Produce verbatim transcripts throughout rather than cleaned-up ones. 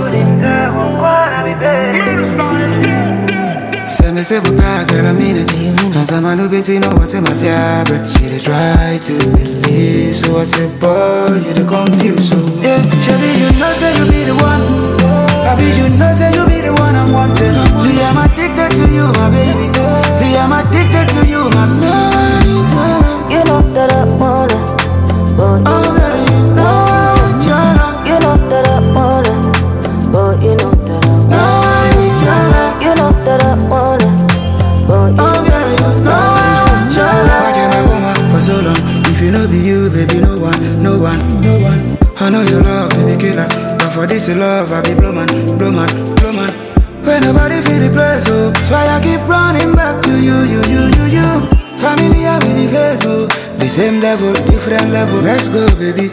Say me say we back, girl, I mean it. Cause I'm a new bitch, you know what's in my tablet. She dey try to believe, so I say, boy, you dey confused. So yeah, Shelly, you know say you be the one. Baby, you know say you be the one I'm wanting. See, I'm addicted to you, my baby. See, I'm addicted to you, my baby. You know that I want it, but oh, baby, you know I want your love. You know that I want it, but you know that I want it. No, I need your love. You know that I want it, but you oh, girl, you know I want your love. Watch my woman for so long. If you know be you, baby, no one, no one, no one. I know your love, baby, killer. But for this love, I be blow man, blow man, blow man. When nobody feel the place, oh, that's why I keep running back to you, you, you, you, you. Family, I'm in the face, oh. The same level, different level. Let's go, baby.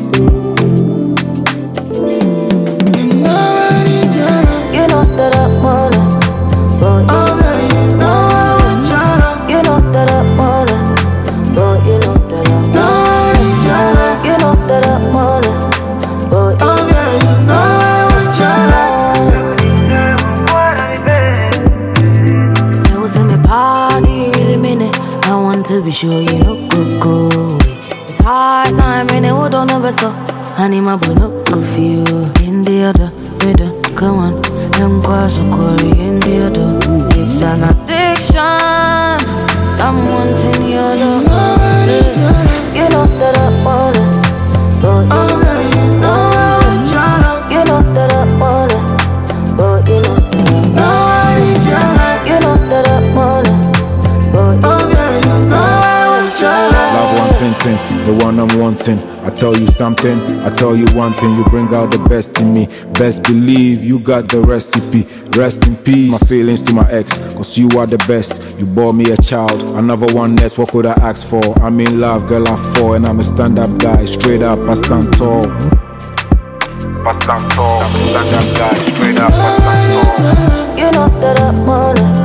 You know I need your love. You know that I want it, but you oh, baby, you know I want your love. You know that I want it, but you know that I want it. No, I need your love. You know that I want it, but you oh, girl, you know I want your love. Say what's in my party, really mean it. I want to be sure you know go go. It's hard time and it would don't ever so. I need my boy no go feel in the other rhythm. Come on, young quash or Corey in the other. It's an addiction. I'm wanting your love. You know that I want it, but oh, girl, you know I want your love. you know that I want it, but you know that I No, I need your love. You know that I want it, but oh, girl, you know I want your love. Love one thing, thing, the one I'm wanting. I tell you something, I tell you one thing. You bring out the best in me. Best believe you got the recipe. Rest in peace. My feelings to my ex, cause you are the best. You bore me a child, another one less. What could I ask for? I'm in love, girl, I fall. And I'm a stand-up guy, straight up, I stand tall. I stand tall, I'm a stand-up guy, straight up, I stand tall. you know that I want it,